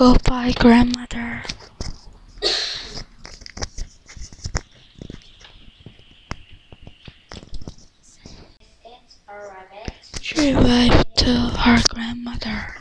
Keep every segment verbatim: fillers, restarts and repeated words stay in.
Goodbye, grandmother. She waved to her grandmother.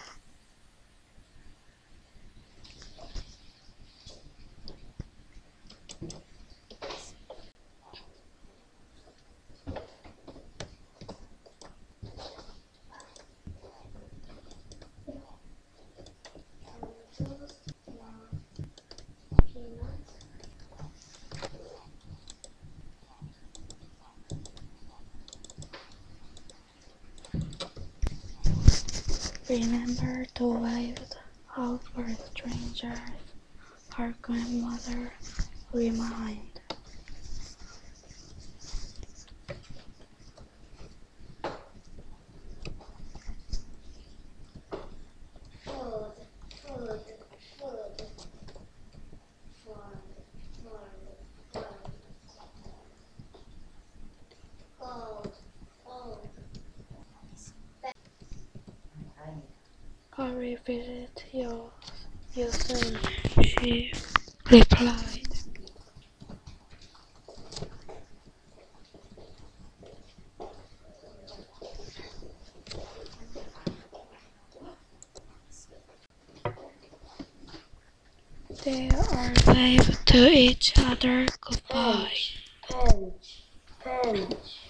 Remember to wave out for strangers, her grandmother reminded. Food, food, food, food, food, food. Cold, cold. I'll revisit you, you soon, she replied. They all waved to each other goodbye. Pinch, pinch, pinch.